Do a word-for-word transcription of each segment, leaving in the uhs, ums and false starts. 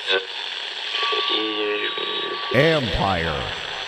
Empire.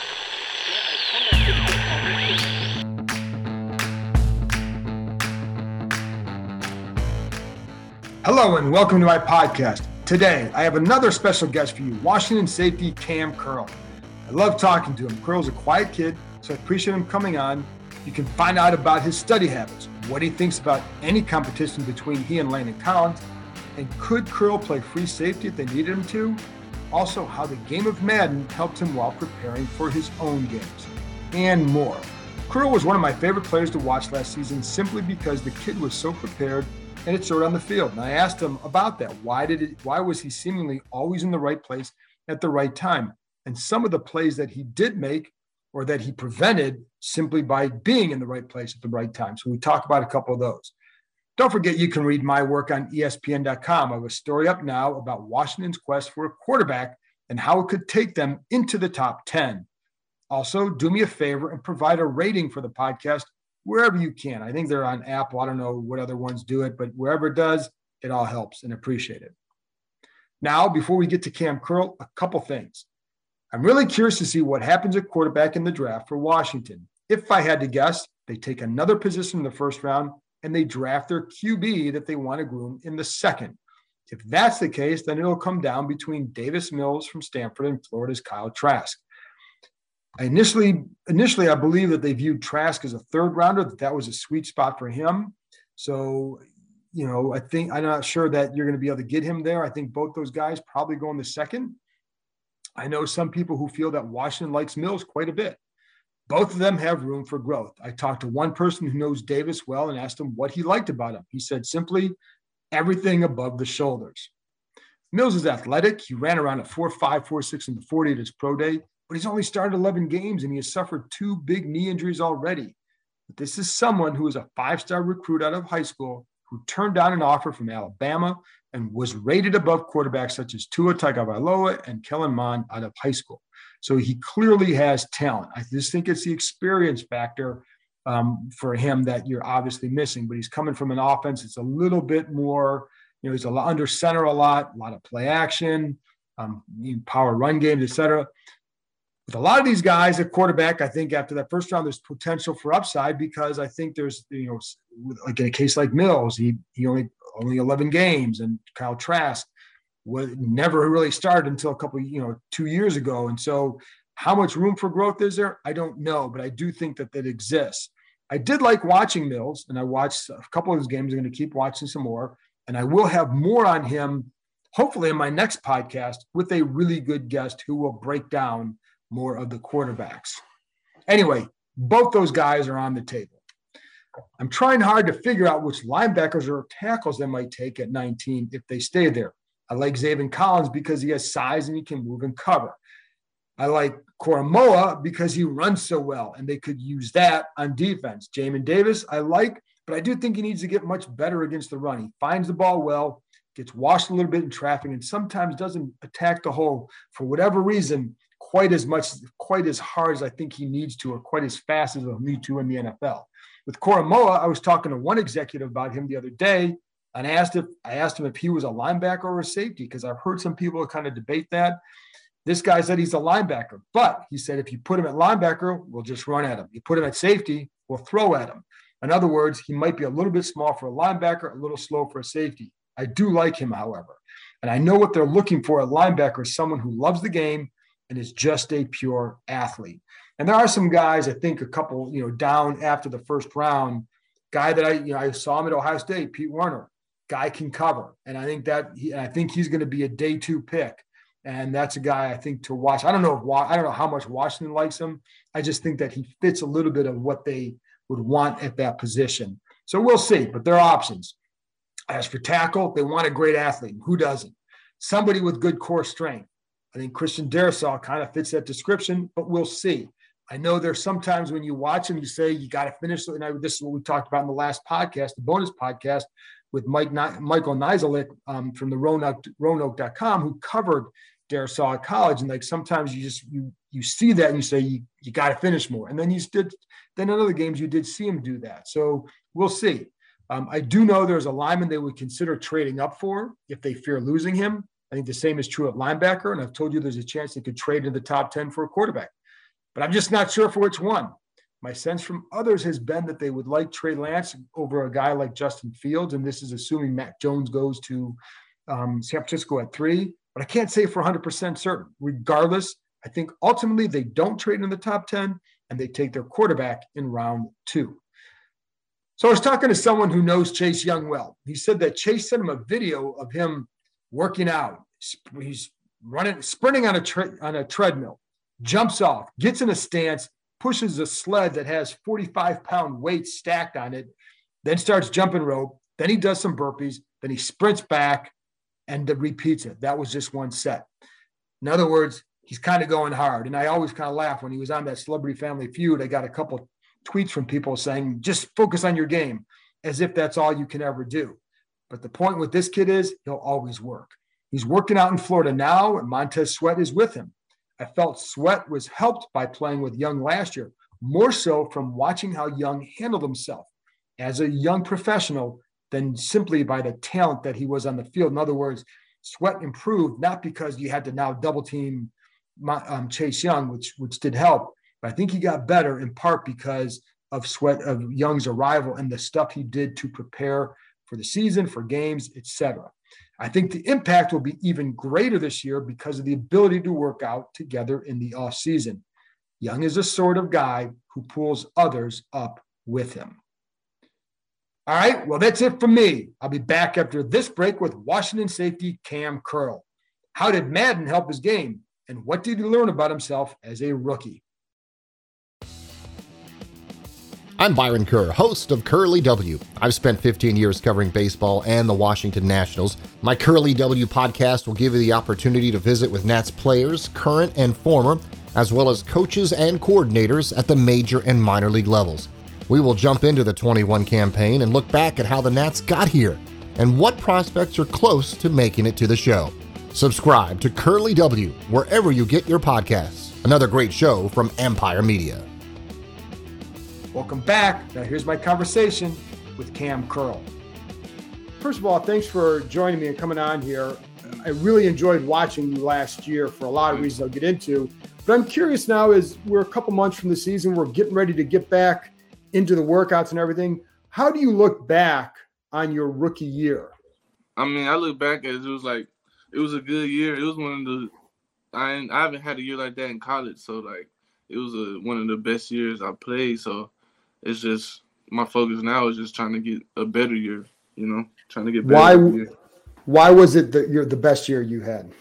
Hello and welcome to my podcast. Today, I have another special guest for you, Washington safety Kam Curl. I love talking to him. Curl's a quiet kid, so I appreciate him coming on. You can find out about his study habits, what he thinks about any competition between he and Landon Collins, and could Curl play free safety if they needed him to? Also, how the game of Madden helped him while preparing for his own games, and more. Curl was one of my favorite players to watch last season simply because the kid was so prepared and it showed on the field. And I asked him about that. Why did it, why was he seemingly always in the right place at the right time? And some of the plays that he did make or that he prevented simply by being in the right place at the right time. So we talk about a couple of those. Don't forget, you can read my work on E S P N dot com. I have a story up now about Washington's quest for a quarterback and how it could take them into the top ten. Also, do me a favor and provide a rating for the podcast wherever you can. I think they're on Apple. I don't know what other ones do it, but wherever it does, it all helps and appreciate it. Now, before we get to Kam Curl, a couple things. I'm really curious to see what happens at quarterback in the draft for Washington. If I had to guess, they take another position in the first round and they draft their Q B that they want to groom in the second. If that's the case, then it'll come down between Davis Mills from Stanford and Florida's Kyle Trask. I initially, initially, I believe that they viewed Trask as a third rounder, that that was a sweet spot for him. So, you know, I think I'm not sure that you're going to be able to get him there. I think both those guys probably go in the second. I know some people who feel that Washington likes Mills quite a bit. Both of them have room for growth. I talked to one person who knows Davis well and asked him what he liked about him. He said simply, everything above the shoulders. Mills is athletic. He ran around a four five, four six in the forty at his pro day, but he's only started eleven games and he has suffered two big knee injuries already. But this is someone who is a five-star recruit out of high school who turned down an offer from Alabama and was rated above quarterbacks such as Tua Tagovailoa and Kellen Mond out of high school. So he clearly has talent. I just think it's the experience factor um, for him that you're obviously missing. But he's coming from an offense that's a little bit more, you know, he's a lot under center a lot, a lot of play action, um, power run games, et cetera. With a lot of these guys at quarterback, I think after that first round, there's potential for upside because I think there's, you know, like in a case like Mills, he he only only eleven games, and Kyle Trask was never really started until a couple, you know, two years ago. And so how much room for growth is there? I don't know, but I do think that that exists. I did like watching Mills, and I watched a couple of his games. I'm going to keep watching some more, and I will have more on him, hopefully in my next podcast with a really good guest who will break down more of the quarterbacks. Anyway, both those guys are on the table. I'm trying hard to figure out which linebackers or tackles they might take at nineteen if they stay there. I like Zaven Collins because he has size and he can move and cover. I like Koromoa because he runs so well, and they could use that on defense. Jamin Davis, I like, but I do think he needs to get much better against the run. He finds the ball well, gets washed a little bit in traffic, and sometimes doesn't attack the hole for whatever reason quite as much, quite as hard as I think he needs to, or quite as fast as he'll need to in the N F L. With Koromoa, I was talking to one executive about him the other day, and I asked if I asked him if he was a linebacker or a safety, because I've heard some people kind of debate that. This guy said he's a linebacker, but he said if you put him at linebacker, we'll just run at him. You put him at safety, we'll throw at him. In other words, he might be a little bit small for a linebacker, a little slow for a safety. I do like him, however. And I know what they're looking for at linebacker is someone who loves the game and is just a pure athlete. And there are some guys, I think a couple, you know, down after the first round, guy that I, you know, I saw him at Ohio State, Pete Werner, guy can cover. And I think that, he, I think he's going to be a day two pick. And that's a guy I think to watch. I don't know if, I don't know how much Washington likes him. I just think that he fits a little bit of what they would want at that position. So we'll see, but there are options. As for tackle, they want a great athlete. Who doesn't? Somebody with good core strength. I think Christian Darrisaw kind of fits that description, but we'll see. I know there's sometimes when you watch him, you say you got to finish. And I, this is what we talked about in the last podcast, the bonus podcast with Mike Michael Nizilik um, from the Roanoke Roanoke dot com, who covered Darrisaw at college. And like sometimes you just you you see that and you say you you got to finish more. And then you did. Then in other games you did see him do that. So we'll see. Um, I do know there's a lineman they would consider trading up for if they fear losing him. I think the same is true at linebacker, and I've told you there's a chance they could trade in the top ten for a quarterback. But I'm just not sure for which one. My sense from others has been that they would like Trey Lance over a guy like Justin Fields, and this is assuming Mac Jones goes to um, San Francisco at three. But I can't say for one hundred percent certain. Regardless, I think ultimately they don't trade in the top ten, and they take their quarterback in round two. So I was talking to someone who knows Chase Young well. He said that Chase sent him a video of him working out. He's running, sprinting on a tre- on a treadmill, jumps off, gets in a stance, pushes a sled that has forty-five pound weight stacked on it, then starts jumping rope. Then he does some burpees. Then he sprints back and repeats it. That was just one set. In other words, he's kind of going hard. And I always kind of laugh when he was on that Celebrity Family Feud. I got a couple tweets from people saying, just focus on your game, as if that's all you can ever do. But the point with this kid is he'll always work. He's working out in Florida now, and Montez Sweat is with him. I felt Sweat was helped by playing with Young last year, more so from watching how Young handled himself as a young professional than simply by the talent that he was on the field. In other words, Sweat improved not because you had to now double team um, Chase Young, which which did help, but I think he got better in part because of Sweat of Young's arrival and the stuff he did to prepare for the season, for games, et cetera. I think the impact will be even greater this year because of the ability to work out together in the offseason. Young is a sort of guy who pulls others up with him. All right, well, that's it from me. I'll be back after this break with Washington safety Kam Curl. How did Madden help his game, and what did he learn about himself as a rookie? I'm Byron Kerr, host of Curly W. I've spent fifteen years covering baseball and the Washington Nationals. My Curly W podcast will give you the opportunity to visit with Nats players, current and former, as well as coaches and coordinators at the major and minor league levels. We will jump into the twenty-one campaign and look back at how the Nats got here and what prospects are close to making it to the show. Subscribe to Curly W wherever you get your podcasts. Another great show from Empire Media. Welcome back. Now here's my conversation with Kam Curl. First of all, thanks for joining me and coming on here. I really enjoyed watching you last year for a lot of reasons I'll get into. But I'm curious now, as we're a couple months from the season, we're getting ready to get back into the workouts and everything. How do you look back on your rookie year? I mean, I look back as it was like, it was a good year. It was one of the, I, ain't, I haven't had a year like that in college. So, like, it was a, one of the best years I played. So, it's just, my focus now is just trying to get a better year, you know, trying to get better. Why, year. why was it the, you're the best year you had?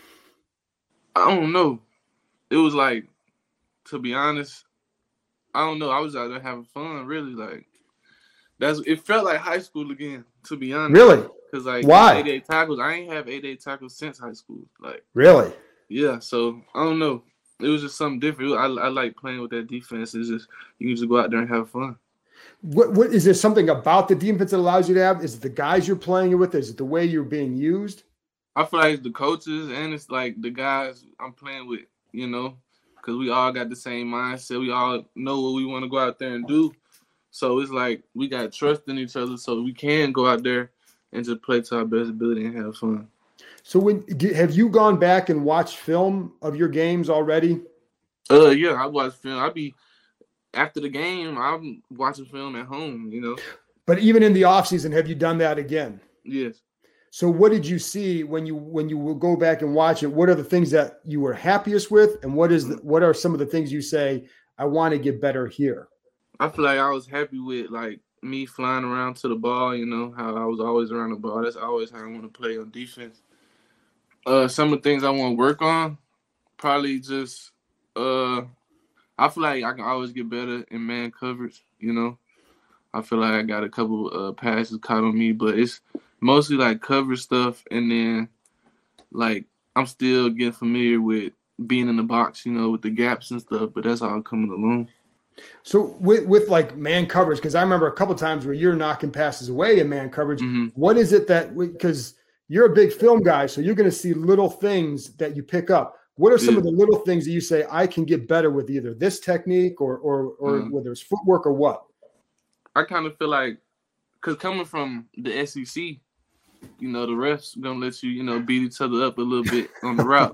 I don't know. It was like, to be honest, I don't know. I was out there having fun, really. Like, that's it felt like high school again, to be honest. Really? Because, like, why? eight-day tackles, I ain't have eight-day tackles since high school. Like, really? Yeah, so, I don't know. It was just something different. I, I like playing with that defense. It's just, you can just go out there and have fun. What, what is there something about the defense that allows you to have? Is it the guys you're playing with? Is it the way you're being used? I feel like it's the coaches and it's like the guys I'm playing with, you know, because we all got the same mindset. We all know what we want to go out there and do. So it's like we got trust in each other so we can go out there and just play to our best ability and have fun. So when have you gone back and watched film of your games already? Uh, yeah, I watch film. I be after the game. I'm watching film at home, you know. But even in the off season, have you done that again? Yes. So what did you see when you when you will go back and watch it? What are the things that you were happiest with, and what is the, what are some of the things you say I want to get better here? I feel like I was happy with like me flying around to the ball. You know how I was always around the ball. That's always how I want to play on defense. Uh, some of the things I want to work on, probably just uh, I feel like I can always get better in man coverage. You know, I feel like I got a couple uh, passes caught on me, but it's mostly like coverage stuff, and then like I'm still getting familiar with being in the box, you know, with the gaps and stuff. But that's all coming along. So with with like man coverage, because I remember a couple times where you're knocking passes away in man coverage. Mm-hmm. What is it that because you're a big film guy, so you're going to see little things that you pick up. What are some yeah. of the little things that you say I can get better with either this technique or or or mm-hmm. whether it's footwork or what? I kind of feel like, because coming from the S E C, you know, the refs gonna let you, you know, beat each other up a little bit on the route.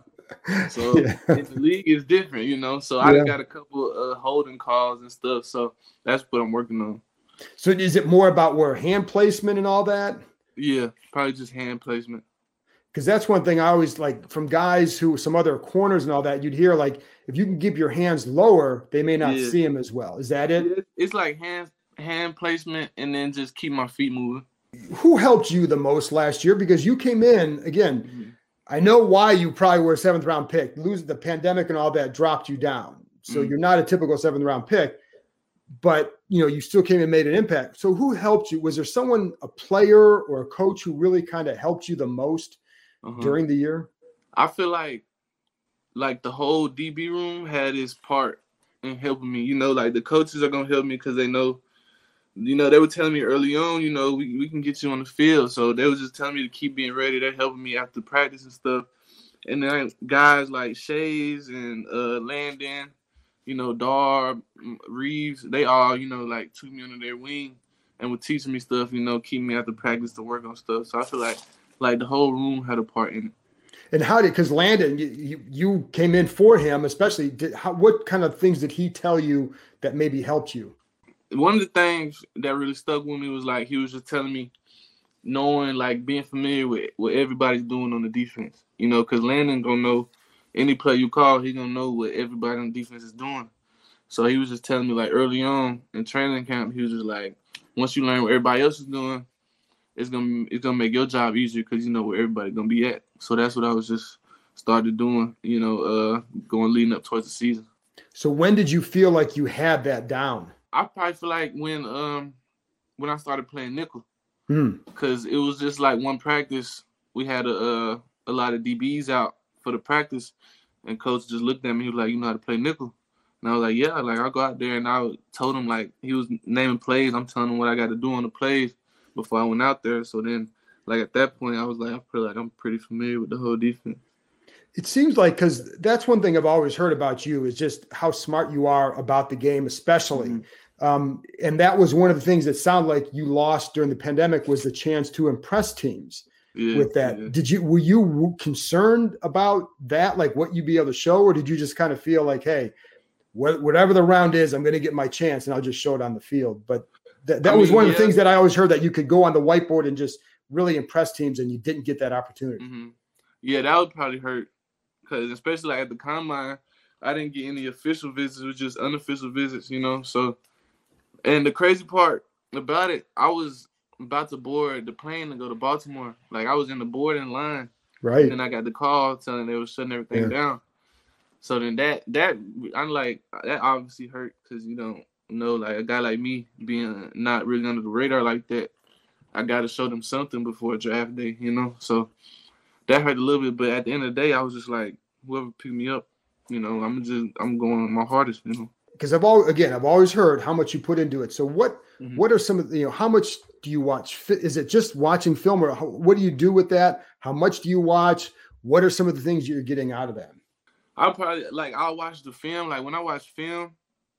So Yeah. in the league it's different, you know. So I Yeah. done got a couple uh, holding calls and stuff. So that's what I'm working on. So is it more about where hand placement and all that? Yeah, probably just hand placement. Because that's one thing I always like from guys who some other corners and all that, you'd hear like, if you can keep your hands lower, they may not Yeah. see them as well. Is that it? Yeah, it's like hand hand placement and then just keep my feet moving. Who helped you the most last year? Because you came in, again, Mm-hmm. I know why you probably were a seventh round pick. Losing the pandemic and all that dropped you down. So Mm-hmm. you're not a typical seventh round pick, but you know, you still came and made an impact. So who helped you? Was there someone, a player or a coach who really kind of helped you the most Uh-huh. during the year? I feel like like the whole D B room had its part in helping me. You know, like the coaches are gonna help me because they know, you know, they were telling me early on, you know, we, we can get you on the field. So they was just telling me to keep being ready. They're helping me after practice and stuff. And then guys like Shays and uh, Landon, you know, Dar, Reeves, they all, you know, like took me under their wing and were teaching me stuff, you know, keep me after practice to work on stuff. So I feel like like the whole room had a part in it. And how did, because Landon, you, you, you came in for him, especially, did, how, what kind of things did he tell you that maybe helped you? One of the things that really stuck with me was like he was just telling me, knowing, like being familiar with what everybody's doing on the defense. You know, because Landon gonna know any play you call, he gonna know what everybody on defense is doing. So he was just telling me like early on in training camp, he was just like, once you learn what everybody else is doing, it's gonna it's gonna make your job easier because you know where everybody's gonna be at. So that's what I was just started doing. You know, uh, going leading up towards the season. So when did you feel like you had that down? I probably feel like when um when I started playing nickel, Hmm. because it was just like one practice we had a uh, a lot of D Bs out for the practice, and coach just looked at me. He was like, "You know how to play nickel?" And I was like, "Yeah." Like I go out there and I told him like he was naming plays. I'm telling him what I got to do on the plays before I went out there. So then, like at that point, I was like, I feel like I'm pretty familiar with the whole defense. It seems like, because that's one thing I've always heard about you is just how smart you are about the game, especially. Mm-hmm. Um, and that was one of the things that sounded like you lost during the pandemic was the chance to impress teams Yeah, with that. yeah. Did you, were you concerned about that? Like what you'd be able to show, or did you just kind of feel like, hey, wh- whatever the round is, I'm going to get my chance and I'll just show it on the field. But th- that I was mean, one of yeah. the things that I always heard, that you could go on the whiteboard and just really impress teams, and you didn't get that opportunity. Mm-hmm. Yeah, that would probably hurt. Because especially like at the combine, I didn't get any official visits. It was just unofficial visits, you know. So, and the crazy part about it, I was about to board the plane to go to Baltimore. Like I was in the boarding line, Right. and then I got the call telling they were shutting everything Yeah. down. So then that that I'm like that obviously hurt because you don't know, like a guy like me being not really under the radar like that, I got to show them something before draft day, you know. So that hurt a little bit, but at the end of the day, I was just like, whoever picked me up, you know, I'm just I'm going my hardest, you know. Because I've always, again, I've always heard how much you put into it. So what, Mhm. what are some of the, you know, how much do you watch? Fi- Is it just watching film, or how, what do you do with that? How much do you watch? What are some of the things you're getting out of that? I'll probably like I'll watch the film. Like when I watch film,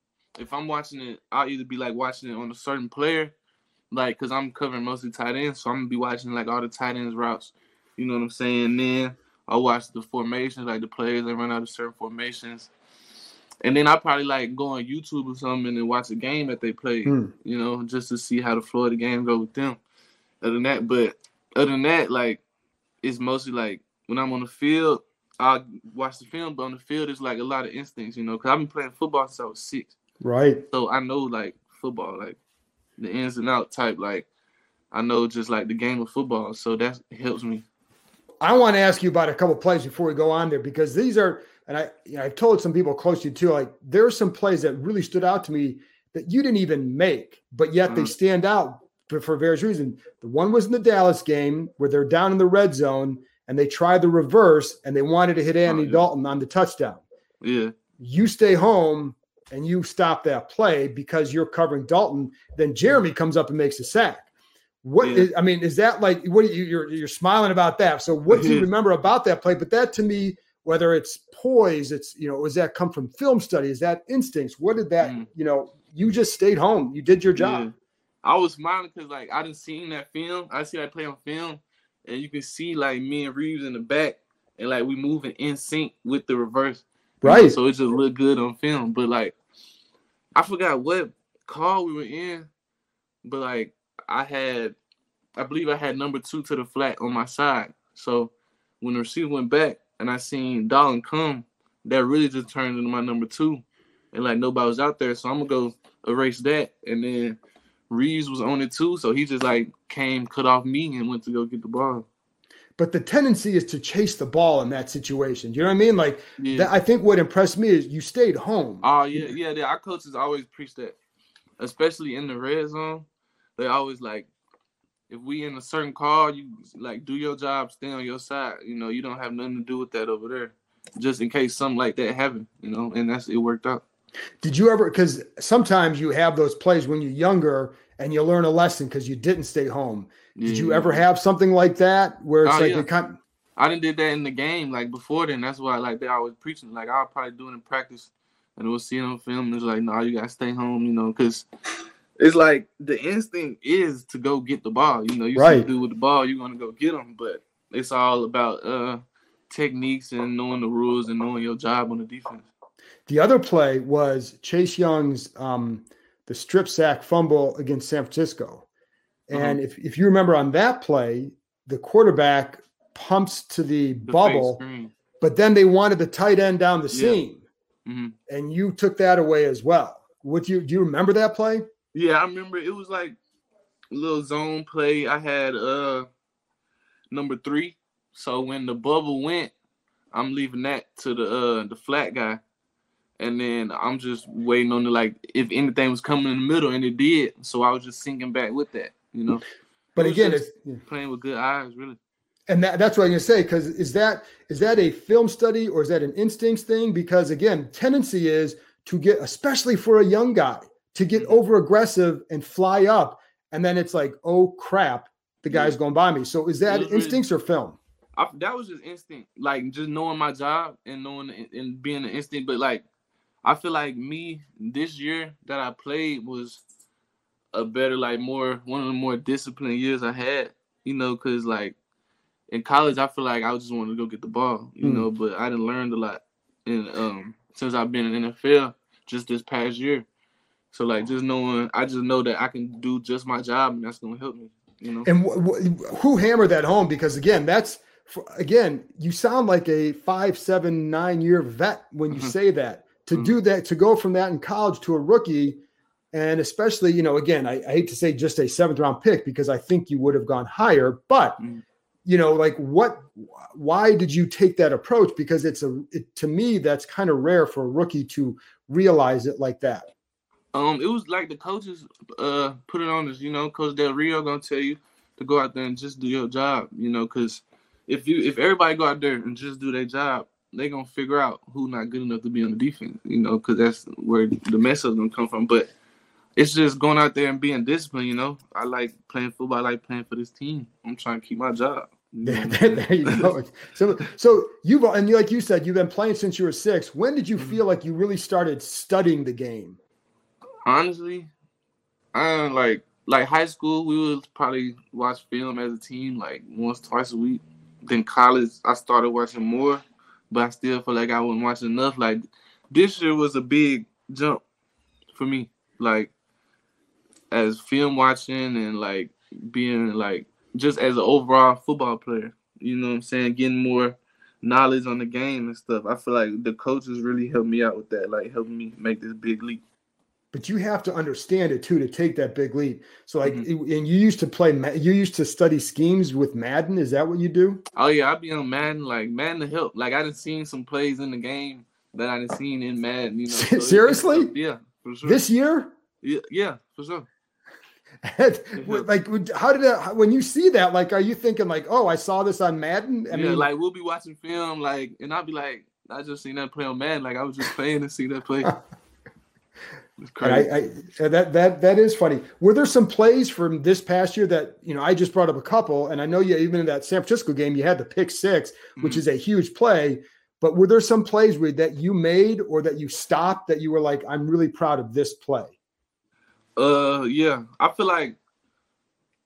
if I'm watching it, I'll either be like watching it on a certain player, like because I'm covering mostly tight ends, so I'm gonna be watching like all the tight ends routes. You know what I'm saying? Then I'll watch the formations, like the players that run out of certain formations. And then I'll probably like go on YouTube or something and watch a game that they play, Hmm. you know, just to see how the flow of the game go with them. Other than that, but other than that, like it's mostly like when I'm on the field, I'll watch the film, but on the field it's like a lot of instincts, you know, because I've been playing football since I was six. Right. So I know like football, like the ins and out type, like I know just like the game of football. So that helps me. I want to ask you about a couple of plays before we go on there, because these are, and I, you know, I've told some people close to you too, like there are some plays that really stood out to me that you didn't even make, but yet they Mhm. stand out for, for various reasons. The one was in the Dallas game where they're down in the red zone and they tried the reverse and they wanted to hit Andy Oh, yeah. Dalton on the touchdown. Yeah. You stay home and you stop that play because you're covering Dalton. Then Jeremy comes up and makes a sack. What Yeah. is, I mean, is that like, what are you, you're, you're smiling about that. So what do you Yeah. remember about that play? But that to me, whether it's poise, it's, you know, does that come from film study? Is that instincts? What did that, Mm. you know, you just stayed home. You did your job. Yeah. I was smiling because like I didn't see that film. I see that play on film, and you can see like me and Reeves in the back, and like we moving in sync with the reverse. Right. Know? So it just looked good on film. But like, I forgot what call we were in, but like I had, I believe I had number two to the flat on my side. So when the receiver went back and I seen Dalton come, that really just turned into my number two, and like nobody was out there, so I'm gonna go erase that, and then Reeves was on it too, so he just like came, cut off me, and went to go get the ball. But the tendency is to chase the ball in that situation. You know what I mean? Like, Yeah. that, I think what impressed me is you stayed home. Oh yeah, yeah. yeah. Our coaches always preach that, especially in the red zone. They always like, if we in a certain call, you like do your job, stay on your side. You know, you don't have nothing to do with that over there, just in case something like that happened. You know, and that's it worked out. Did you ever, because sometimes you have those plays when you're younger and you learn a lesson because you didn't stay home. Did Yeah. you ever have something like that where it's Oh, like yeah. you kind I didn't did that in the game like before then. That's why like they always preaching. Like I was probably doing in practice, and we'll see it on film. And it's like, no, nah, you gotta stay home. You know, because it's like the instinct is to go get the ball. You know, you Right. see do with the ball, you're gonna go get them. But it's all about uh, techniques and knowing the rules and knowing your job on the defense. The other play was Chase Young's um, the strip sack fumble against San Francisco. And Uh-huh. if, if you remember on that play, the quarterback pumps to the, The bubble, fake screen. but then they wanted the tight end down the Yeah. seam. Mhm. And you took that away as well. What do you do you remember that play? Yeah, I remember it was like a little zone play. I had uh number three. So when the bubble went, I'm leaving that to the uh the flat guy. And then I'm just waiting on the like if anything was coming in the middle, and it did. So I was just sinking back with that, you know. But It was again, just it's playing with good eyes, really. and that, that's what I'm going to say, because is that is that a film study or is that an instincts thing? Because again, tendency is to get, especially for a young guy, to get Mhm. over aggressive and fly up, and then it's like, oh crap, the guy's Yeah. going by me. So is that It was really- instincts or film? I, that was just instinct, like just knowing my job and knowing and being an instinct. But like, I feel like me this year that I played was a better, like more one of the more disciplined years I had. You know, because like in college, I feel like I just wanted to go get the ball. You Mm. know, but I done learned a lot, and um, since I've been in the N F L just this past year. So like just knowing, I just know that I can do just my job, and that's gonna help me. You know. And wh- wh- who hammered that home? Because again, that's for, again, you sound like a five, seven, nine year vet when you Mhm. say that. To Mhm. do that, to go from that in college to a rookie, and especially, you know, again, I, I hate to say just a seventh round pick because I think you would have gone higher, but Mhm. you know, like what, why did you take that approach? Because it's a, it, to me, that's kind of rare for a rookie to realize it like that. Um, it was like the coaches uh put it on us, you know, Coach Del Rio gonna tell you to go out there and just do your job, you know, because if you if everybody go out there and just do their job, they gonna figure out who's not good enough to be on the defense, you know, because that's where the mess up's gonna come from. But it's just going out there and being disciplined, you know. I like playing football. I like playing for this team. I'm trying to keep my job. You know? there, there you go. So, so you've, and like you said, you've been playing since you were six. When did you feel like you really started studying the game? Honestly, I like like high school. We would probably watch film as a team like once, twice a week. Then college, I started watching more, but I still feel like I wasn't watching enough. Like this year was a big jump for me, like as film watching and like being like just as an overall football player. You know what I'm saying? Getting more knowledge on the game and stuff. I feel like the coaches really helped me out with that, like helping me make this big leap. But you have to understand it too to take that big leap. So, like, Mhm. and you used to play, you used to study schemes with Madden. Is that what you do? Oh yeah, I be on Madden, like Madden to help. Like I done seen some plays in the game that I done seen in Madden. You know, so it- Seriously? it's- yeah, for sure. This year? yeah, yeah, for sure. Like, how did it, when you see that, like, are you thinking like, oh, I saw this on Madden? I yeah, mean, like we'll be watching film, like, and I'll be like, I just seen that play on Madden. Like I was just playing to see that play. It's and crazy. I, I, that, that, that is funny. Were there some plays from this past year that, you know, I just brought up a couple, and I know you, even in that San Francisco game, you had the pick six, which Mhm. is a huge play, but were there some plays where, that you made or that you stopped that you were like, I'm really proud of this play? Uh, yeah, I feel like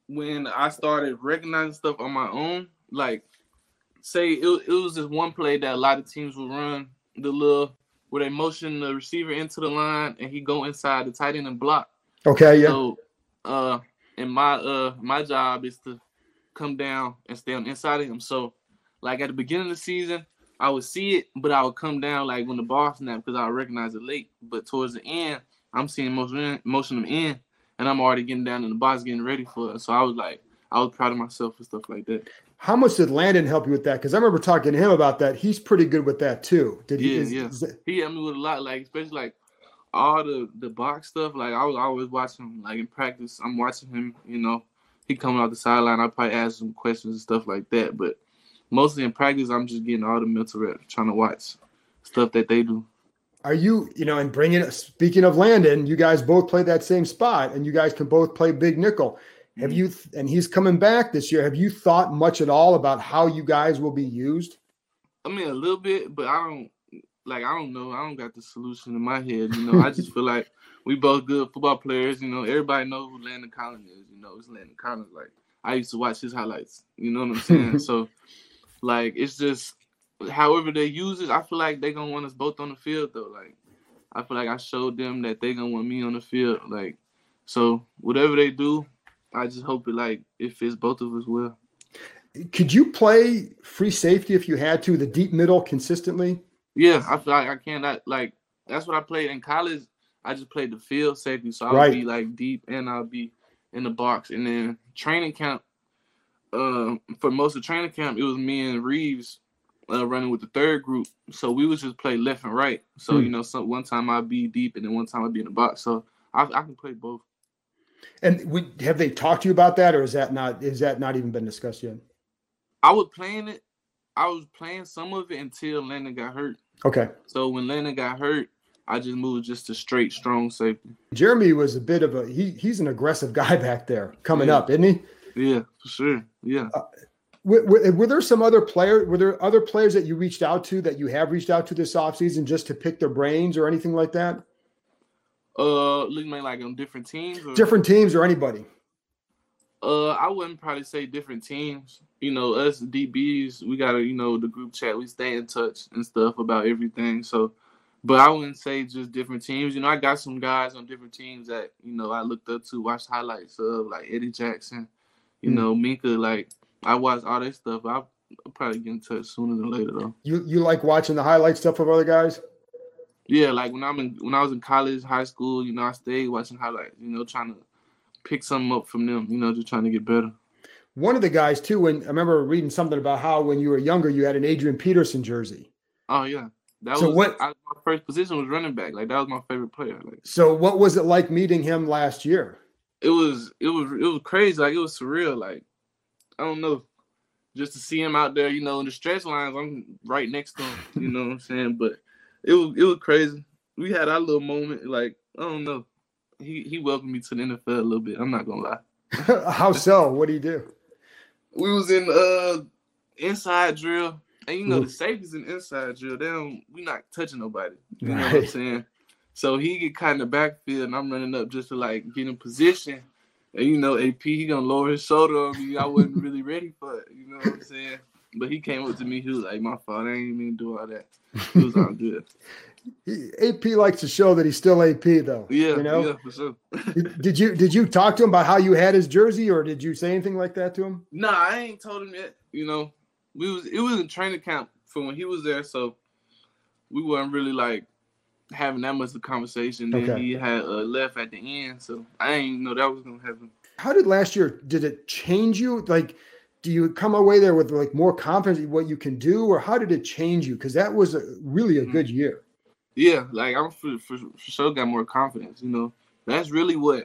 when I started recognizing stuff on my own, like say it, it was this one play that a lot of teams would run, the little where they motion the receiver into the line and he go inside the tight end and block. Okay, yeah. So uh and my uh my job is to come down and stay on the inside of him. So like at the beginning of the season, I would see it, but I would come down like when the ball snapped because I would recognize it late. But towards the end, I'm seeing motion motion them in, and I'm already getting down in the box, getting ready for it. So I was like, I was proud of myself and stuff like that. How much did Landon help you with that? Because I remember talking to him about that. He's pretty good with that too. Did he? Yeah, is, yeah. is that... He helped me with a lot, like especially like all the the box stuff. Like I was always watching him, like in practice. I'm watching him. You know, he coming off the sideline. I probably ask him questions and stuff like that. But mostly in practice, I'm just getting all the mental reps, trying to watch stuff that they do. Are you, you know, and bringing it, speaking of Landon, you guys both play that same spot and you guys can both play big nickel. Have you, and he's coming back this year. Have you thought much at all about how you guys will be used? I mean, a little bit, but I don't, like, I don't know. I don't got the solution in my head. You know, I just feel like we both good football players. You know, everybody knows who Landon Collins is. You know, it's Landon Collins. Like, I used to watch his highlights. You know what I'm saying? So, like, it's just, however they use it, I feel like they're going to want us both on the field, though. Like, I feel like I showed them that they're going to want me on the field. Like, so whatever they do, I just hope it, like, it fits both of us well. Could you play free safety if you had to, the deep middle consistently? Yeah, I feel like I can. That, like, that's what I played in college. I just played the field safety, so I would right. be, like, deep and I'll be in the box. And then training camp, uh, for most of training camp, it was me and Reeves uh, running with the third group. So we would just play left and right. So, hmm. you know, so one time I'd be deep and then one time I'd be in the box. So I, I can play both. And we, have they talked to you about that, or is that not is that not even been discussed yet? I was playing it. I was playing some of it until Landon got hurt. Okay. So when Landon got hurt, I just moved just to straight strong safety. Jeremy was a bit of a he. He's an aggressive guy back there coming yeah. up, isn't he? Yeah, for sure. Yeah. Uh, were, were, were there some other player? Were there other players that you reached out to that you have reached out to this offseason just to pick their brains or anything like that? Uh, looking like on different teams, or? different teams, or anybody. Uh, I wouldn't probably say different teams. You know, us D Bs, we gotta, you know, the group chat, we stay in touch and stuff about everything. So, but I wouldn't say just different teams. You know, I got some guys on different teams that, you know, I looked up to, watched highlights of, like Eddie Jackson, you mm. know, Minka. Like, I watched all that stuff. I'll, I'll probably get in touch sooner than later, though. You you like watching the highlight stuff of other guys? Yeah, like when I'm in when I was in college, high school, you know, I stayed watching highlights, you know, trying to pick something up from them, you know, just trying to get better. One of the guys too, when I remember reading something about how when you were younger, you had an Adrian Peterson jersey. Oh yeah, that so was what, I, my first position was running back. Like that was my favorite player. Like, so what was it like meeting him last year? It was it was it was crazy. Like it was surreal. Like I don't know, just to see him out there, you know, in the stretch lines. I'm right next to him. You know what I'm saying? But it was it was crazy. We had our little moment. Like I don't know. He he welcomed me to the N F L a little bit. I'm not gonna lie. How so? What did he do? We was in uh inside drill, and you know the safeties in inside drill. They don't. We not touching nobody. You know right. what I'm saying? So he get kind of backfield, and I'm running up just to like get in position. And you know, A P he gonna lower his shoulder on me. I wasn't really ready for it. You know what I'm saying? But he came up to me. He was like, "My fault. I ain't even do all that." It was all good. He, A P likes to show that he's still A P, though. Yeah, you know? yeah, for sure. did, did you did you talk to him about how you had his jersey, or did you say anything like that to him? Nah, I ain't told him yet. You know, we was it was in training camp for when he was there, so we weren't really like having that much of a conversation. Then okay. he had uh, left at the end, so I didn't know that was gonna happen. How did last year? Did it change you? Like, do you come away there with like more confidence in what you can do, or how did it change you? Because that was a, really a mm-hmm. good year. Yeah, like I'm for, for, for sure got more confidence. You know, that's really what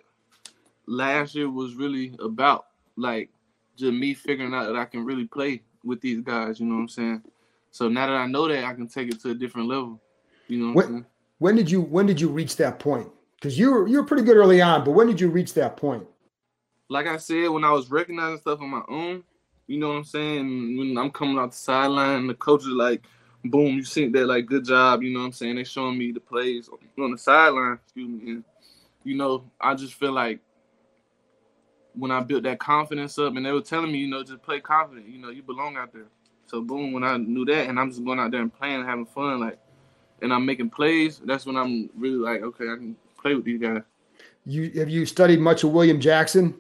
last year was really about. Like, just me figuring out that I can really play with these guys. You know what I'm saying? So now that I know that, I can take it to a different level. You know what when, I'm saying? When did you when did you reach that point? Because you were you were pretty good early on, but when did you reach that point? Like I said, when I was recognizing stuff on my own, you know what I'm saying? When I'm coming out the sideline, the coach is like, boom, you see that, like, good job, you know what I'm saying? They showing me the plays on the sideline, excuse me. And, you know, I just feel like when I built that confidence up, and they were telling me, you know, just play confident. You know, you belong out there. So boom, when I knew that, and I'm just going out there and playing and having fun, like, and I'm making plays. That's when I'm really like, okay, I can play with these guys. You have you studied much of William Jackson?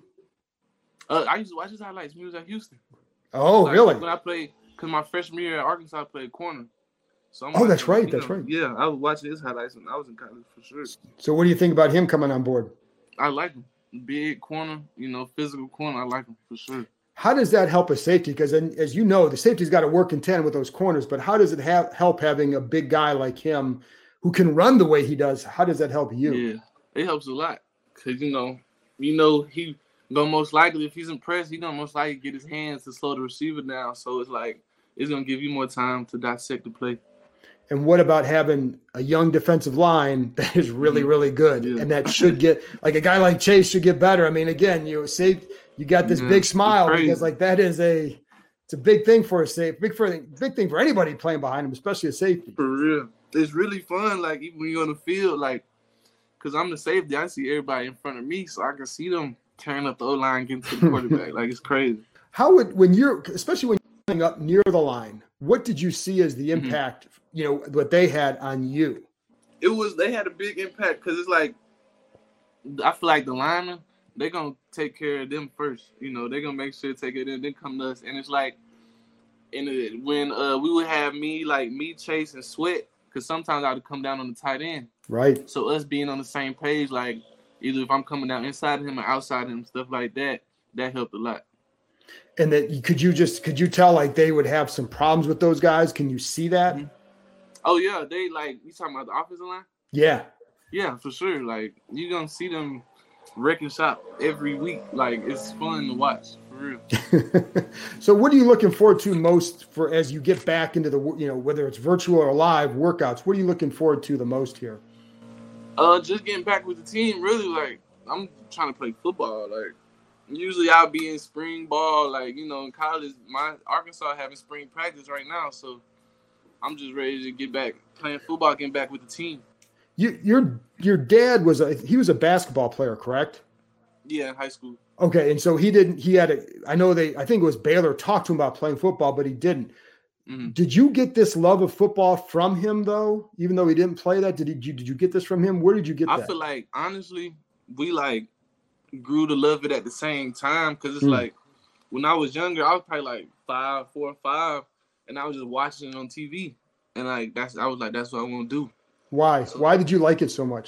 Uh, I used to watch his highlights when he was at Houston. Oh, like, really? When I played, because my freshman year at Arkansas, I played corner. So I'm oh, that's watching, right. That's know, right. Yeah, I was watching his highlights when I was in college for sure. So what do you think about him coming on board? I like him. Big corner, you know, physical corner. I like him for sure. How does that help a safety? Because as you know, the safety's got to work in tandem with those corners. But how does it have, help having a big guy like him who can run the way he does? How does that help you? Yeah, it helps a lot. Because, you know, you know he gonna most likely, if he's impressed, he gonna most likely get his hands to slow the receiver down. So it's like it's gonna give you more time to dissect the play. And what about having a young defensive line that is really, really good, yeah. and that should get like a guy like Chase should get better? I mean, again, you say you got this yeah, big smile because like that is a it's a big thing for a safe, big for big thing for anybody playing behind him, especially a safety. For real, it's really fun. Like even when you're on the field, like because I'm the safety, I see everybody in front of me, so I can see them tearing up the O line, getting to the quarterback. Like it's crazy. How would when you're especially when you're up near the line, what did you see as the impact? Mm-hmm. You know, what they had on you? It was, they had a big impact because it's like, I feel like the linemen, they're going to take care of them first. You know, they're going to make sure to take it in, then come to us. And it's like, in the, when uh, we would have me, like me, Chase, and Sweat, because sometimes I would come down on the tight end. Right. So us being on the same page, like either if I'm coming down inside of him or outside of him, stuff like that, that helped a lot. And that could you just, could you tell like they would have some problems with those guys? Can you see that? Mm-hmm. Oh, yeah. They, like, you talking about the offensive line? Yeah. Yeah, for sure. Like, you're going to see them wrecking shop every week. Like, it's fun to watch, for real. So what are you looking forward to most for as you get back into the, you know, whether it's virtual or live workouts? What are you looking forward to the most here? Uh, just getting back with the team, really. Like, I'm trying to play football. Like, usually I'll be in spring ball. Like, you know, in college, my Arkansas having spring practice right now, so I'm just ready to get back playing football, getting back with the team. You, your your dad was a he was a basketball player, correct? Yeah, in high school. Okay, and so he didn't. He had a. I know they. I think it was Baylor talked to him about playing football, but he didn't. Mm-hmm. Did you get this love of football from him though? Even though he didn't play that, did he, did you get this from him? Where did you get I that? I feel like honestly, we like grew to love it at the same time because it's mm. like when I was younger, I was probably like five, four or five. And I was just watching it on T V, and like that's I was like, that's what I want to do. Why? So, Why did you like it so much?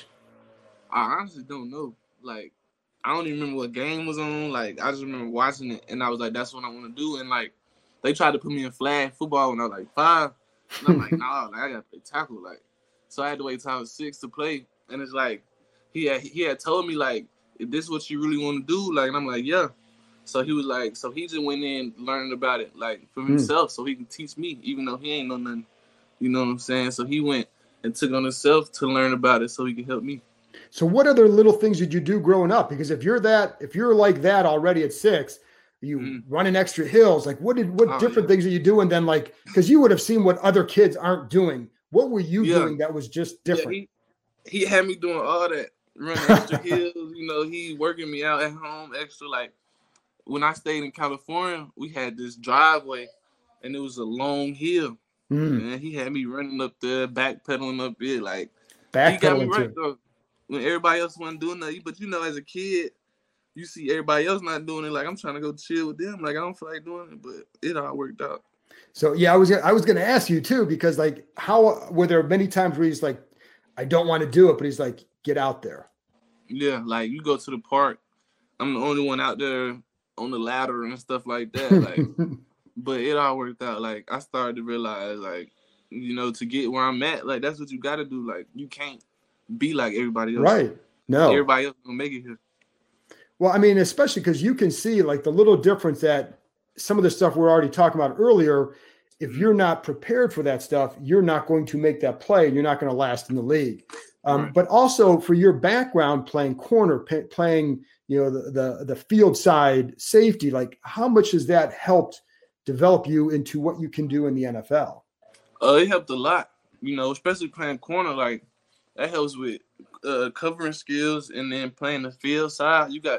I honestly don't know. Like, I don't even remember what game was on. Like, I just remember watching it, and I was like, that's what I want to do. And like, they tried to put me in flag football when I was like five, and I'm like, nah, like, I gotta play tackle. Like, so I had to wait till I was six to play. And it's like, he had he had told me like, if this is what you really want to do, like, and I'm like, yeah. So he was like, so he just went in learning about it, like, for himself, mm. so he can teach me, even though he ain't know nothing. You know what I'm saying? So he went and took it on himself to learn about it so he could help me. So what other little things did you do growing up? Because if you're that, if you're like that already at six, you mm. running extra hills, like what did, what oh, different yeah. things are you doing then? Like, because you would have seen what other kids aren't doing. What were you yeah. doing that was just different? Yeah, he, he had me doing all that, running extra hills, you know, he working me out at home extra, like, when I stayed in California, we had this driveway, and it was a long hill. Mm. And he had me running up there, backpedaling up it. Like, he got me right, though. When everybody else wasn't doing nothing. But, you know, as a kid, you see everybody else not doing it. Like, I'm trying to go chill with them. Like, I don't feel like doing it, but it all worked out. So, yeah, I was I was going to ask you, too, because, like, how were there many times where he's like, I don't want to do it, but he's like, get out there. Yeah, like, you go to the park. I'm the only one out there on the ladder and stuff like that, like, but it all worked out. Like, I started to realize, like, you know, to get where I'm at, like, that's what you got to do. Like, you can't be like everybody else. Right. No. Everybody else gonna make it here. Well, I mean, especially because you can see, like, the little difference that some of the stuff we're already talking about earlier, if you're not prepared for that stuff, you're not going to make that play. And you're not going to last in the league. Um, right. But also for your background playing corner, p- playing – you know, the, the the field side safety, like how much has that helped develop you into what you can do in the N F L? Uh, it helped a lot, you know, especially playing corner. Like, that helps with uh, covering skills, and then playing the field side. You got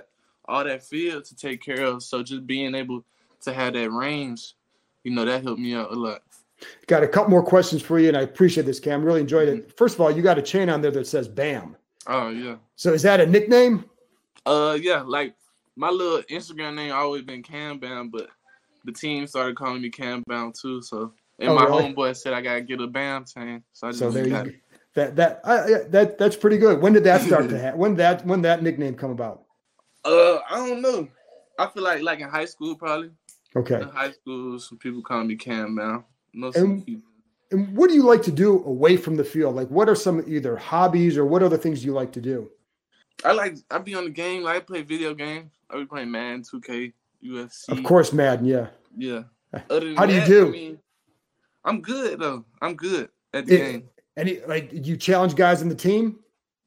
all that field to take care of. So just being able to have that range, you know, that helped me out a lot. Got a couple more questions for you, and I appreciate this, Cam. Really enjoyed it. First of all, you got a chain on there that says Bam. Oh, yeah. So is that a nickname? Uh, yeah, like my little Instagram name always been Cam Bam, but the team started calling me Cam Bam too. So, and oh, my really? homeboy said I gotta get a Bam chain. So I just so there got you it. That that uh, that that's pretty good. When did that start to happen? When that when that nickname come about? Uh, I don't know. I feel like like in high school probably. Okay. In high school, some people call me Cam Bam. Most and, people. and what do you like to do away from the field? Like, what are some either hobbies or what other things you like to do? I like I be on the game. Like I play video games. I be playing Madden, two K, U F C. Of course, Madden. Yeah. Yeah. Other than How do you that, do? I mean, I'm good though. I'm good at the It, game. Any like you challenge guys in the team?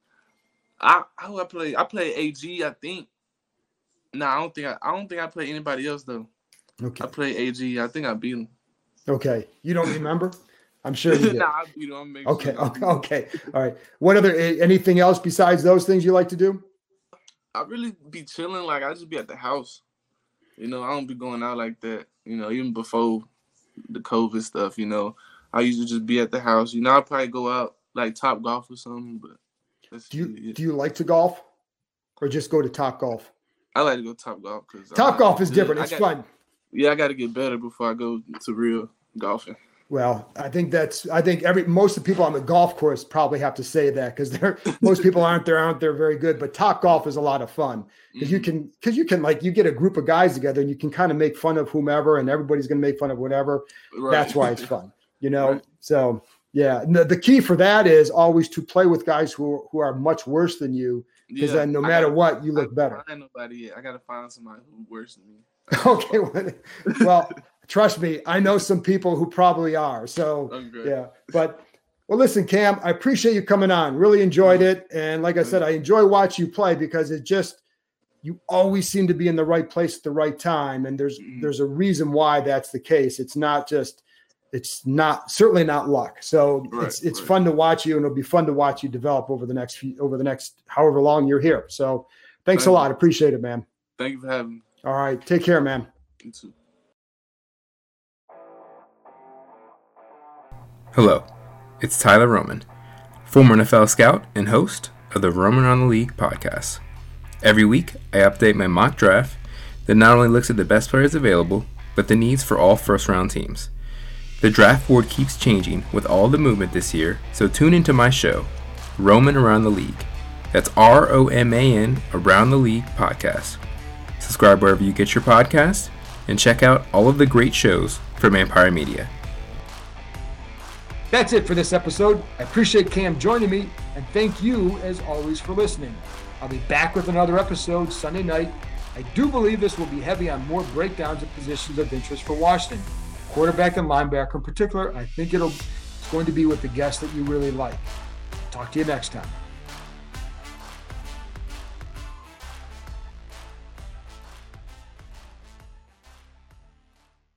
I how I play? I play A G. I think. No, I don't think I. I don't think I play anybody else though. Okay. I play A G. I think I beat him. Okay. You don't remember? I'm sure you did. nah, I beat him. I'm making Okay. sure Okay. Okay. All right. What other anything else besides those things you like to do? I really be chilling. Like I just be at the house. You know, I don't be going out like that. You know, even before the COVID stuff. You know, I usually just be at the house. You know, I probably go out like Top Golf or something. But that's Do you really it. do you like to golf, or just go to Top Golf? I like to go Top Golf because Top I, Golf is different. It's got, fun. Yeah, I got to get better before I go to real golfing. Well, I think that's. I think every most of the people on the golf course probably have to say that because they're most people aren't there aren't there very good. But Top Golf is a lot of fun because mm-hmm. you can because you can like you get a group of guys together and you can kind of make fun of whomever and everybody's going to make fun of whatever. Right. That's why it's fun, you know. Right. So yeah, the, the key for that is always to play with guys who who are much worse than you because yeah. then no matter gotta, what you look I better. Find nobody yet. I got to find somebody who's worse than me. Okay, well, well, trust me, I know some people who probably are. So yeah, but well, listen, Cam, I appreciate you coming on. Really enjoyed it, and like I said, I enjoy watching you play because it just you always seem to be in the right place at the right time, and there's mm-hmm. there's a reason why that's the case. It's not just it's not certainly not luck. So right, it's it's right. fun to watch you, and it'll be fun to watch you develop over the next few, over the next however long you're here. So thanks Thank a lot. You. Appreciate it, man. Thank you for having me. All right. Take care, man. You too. Hello, it's Tyler Roman, former N F L scout and host of the Roman Around the League podcast. Every week, I update my mock draft that not only looks at the best players available, but the needs for all first-round teams. The draft board keeps changing with all the movement this year, so tune into my show, Roman Around the League. That's R O M A N Around the League podcast. Subscribe wherever you get your podcast, and check out all of the great shows from Empire Media. That's it for this episode. I appreciate Cam joining me, and thank you, as always, for listening. I'll be back with another episode Sunday night. I do believe this will be heavy on more breakdowns of positions of interest for Washington. Quarterback and linebacker in particular, I think it'll, it's going to be with the guest that you really like. Talk to you next time.